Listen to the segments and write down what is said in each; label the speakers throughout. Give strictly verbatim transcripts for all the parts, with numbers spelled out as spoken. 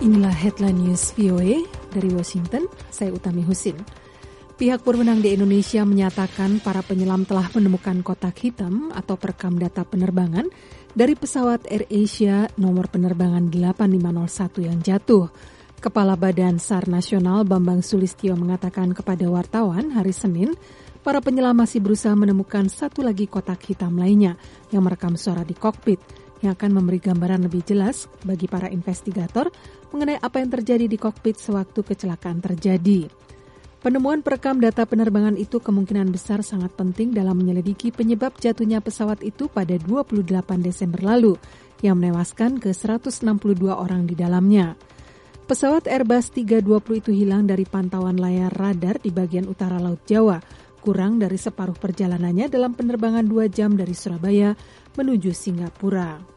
Speaker 1: Inilah headline news V O A dari Washington, saya Utami Husin. Pihak berwenang di Indonesia menyatakan para penyelam telah menemukan kotak hitam atau perekam data penerbangan dari pesawat AirAsia nomor penerbangan delapan lima nol satu yang jatuh. Kepala Badan S A R Nasional Bambang Sulistyo mengatakan kepada wartawan hari Senin, para penyelam masih berusaha menemukan satu lagi kotak hitam lainnya yang merekam suara di kokpit, yang akan memberi gambaran lebih jelas bagi para investigator mengenai apa yang terjadi di kokpit sewaktu kecelakaan terjadi. Penemuan perekam data penerbangan itu kemungkinan besar sangat penting dalam menyelidiki penyebab jatuhnya pesawat itu pada dua puluh delapan Desember lalu, yang menewaskan ke seratus enam puluh dua orang di dalamnya. Pesawat Airbus tiga dua puluh itu hilang dari pantauan layar radar di bagian utara Laut Jawa, kurang dari separuh perjalanannya dalam penerbangan dua jam dari Surabaya menuju Singapura.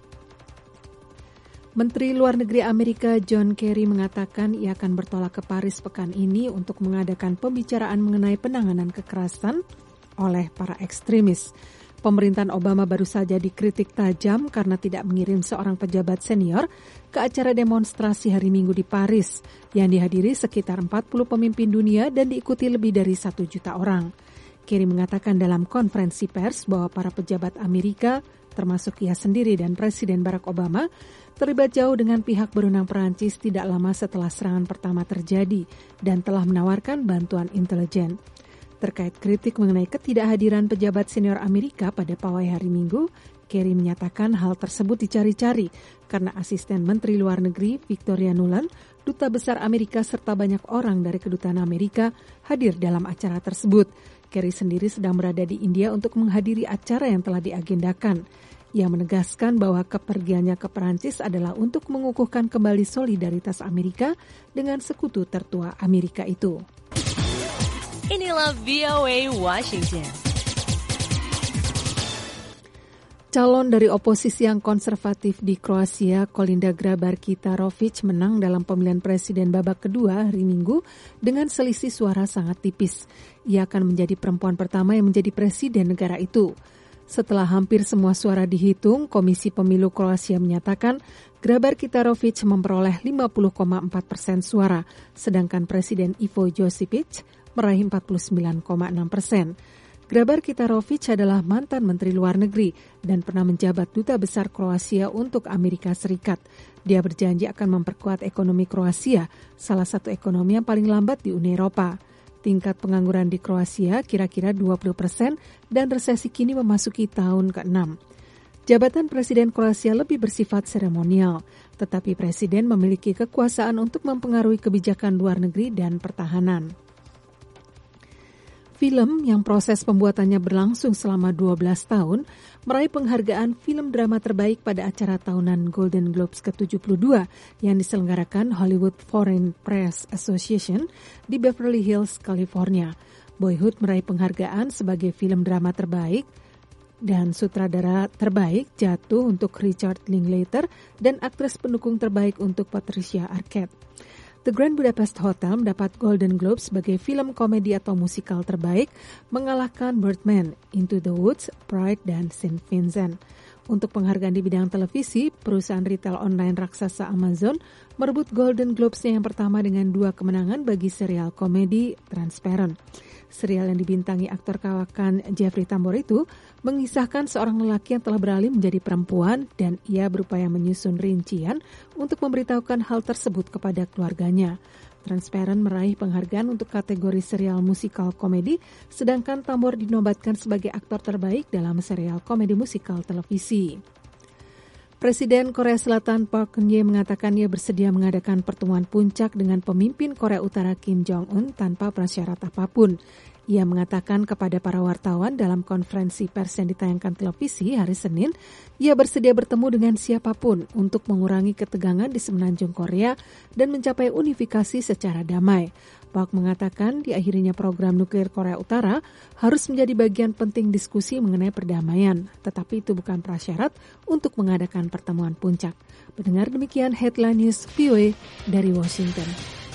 Speaker 1: Menteri Luar Negeri Amerika John Kerry mengatakan ia akan bertolak ke Paris pekan ini untuk mengadakan pembicaraan mengenai penanganan kekerasan oleh para ekstremis. Pemerintahan Obama baru saja dikritik tajam karena tidak mengirim seorang pejabat senior ke acara demonstrasi hari Minggu di Paris yang dihadiri sekitar empat puluh pemimpin dunia dan diikuti lebih dari satu juta orang. Kerry mengatakan dalam konferensi pers bahwa para pejabat Amerika, termasuk ia sendiri dan Presiden Barack Obama, terlibat jauh dengan pihak berwenang Perancis tidak lama setelah serangan pertama terjadi dan telah menawarkan bantuan intelijen. Terkait kritik mengenai ketidakhadiran pejabat senior Amerika pada pawai hari Minggu, Kerry menyatakan hal tersebut dicari-cari karena asisten Menteri Luar Negeri Victoria Nuland, Duta Besar Amerika serta banyak orang dari Kedutaan Amerika hadir dalam acara tersebut. Kerry sendiri sedang berada di India untuk menghadiri acara yang telah diagendakan. Ia menegaskan bahwa kepergiannya ke Perancis adalah untuk mengukuhkan kembali solidaritas Amerika dengan sekutu tertua Amerika itu.
Speaker 2: Inilah V O A Washington.
Speaker 1: Calon dari oposisi yang konservatif di Kroasia, Kolinda Grabar-Kitarovic, menang dalam pemilihan presiden babak kedua hari Minggu dengan selisih suara sangat tipis. Ia akan menjadi perempuan pertama yang menjadi presiden negara itu. Setelah hampir semua suara dihitung, Komisi Pemilu Kroasia menyatakan Grabar-Kitarovic memperoleh lima puluh koma empat persen suara, sedangkan Presiden Ivo Josipić meraih empat puluh sembilan koma enam persen. Grabar-Kitarovic adalah mantan Menteri Luar Negeri dan pernah menjabat Duta Besar Kroasia untuk Amerika Serikat. Dia berjanji akan memperkuat ekonomi Kroasia, salah satu ekonomi yang paling lambat di Uni Eropa. Tingkat pengangguran di Kroasia kira-kira dua puluh persen dan resesi kini memasuki tahun keenam. Jabatan Presiden Kroasia lebih bersifat seremonial, tetapi Presiden memiliki kekuasaan untuk mempengaruhi kebijakan luar negeri dan pertahanan. Film yang proses pembuatannya berlangsung selama dua belas tahun meraih penghargaan film drama terbaik pada acara tahunan Golden Globes ke tujuh puluh dua yang diselenggarakan Hollywood Foreign Press Association di Beverly Hills, California. Boyhood meraih penghargaan sebagai film drama terbaik dan sutradara terbaik jatuh untuk Richard Linklater dan aktris pendukung terbaik untuk Patricia Arquette. The Grand Budapest Hotel mendapat Golden Globe sebagai film komedi atau musikal terbaik, mengalahkan Birdman, Into the Woods, Pride, dan Saint Vincent. Untuk penghargaan di bidang televisi, perusahaan retail online raksasa Amazon merebut Golden Globes-nya yang pertama dengan dua kemenangan bagi serial komedi Transparent. Serial yang dibintangi aktor kawakan Jeffrey Tambor itu mengisahkan seorang lelaki yang telah beralih menjadi perempuan dan ia berupaya menyusun rincian untuk memberitahukan hal tersebut kepada keluarganya. Transparent meraih penghargaan untuk kategori serial musikal komedi, sedangkan Tambor dinobatkan sebagai aktor terbaik dalam serial komedi musikal televisi. Presiden Korea Selatan Park Geun-hye mengatakan ia bersedia mengadakan pertemuan puncak dengan pemimpin Korea Utara Kim Jong-un tanpa prasyarat apapun. Ia mengatakan kepada para wartawan dalam konferensi pers yang ditayangkan televisi hari Senin, ia bersedia bertemu dengan siapapun untuk mengurangi ketegangan di semenanjung Korea dan mencapai unifikasi secara damai. Park mengatakan diakhirinya program nuklir Korea Utara harus menjadi bagian penting diskusi mengenai perdamaian, tetapi itu bukan prasyarat untuk mengadakan pertemuan puncak. Mendengar demikian headline news V O A dari Washington.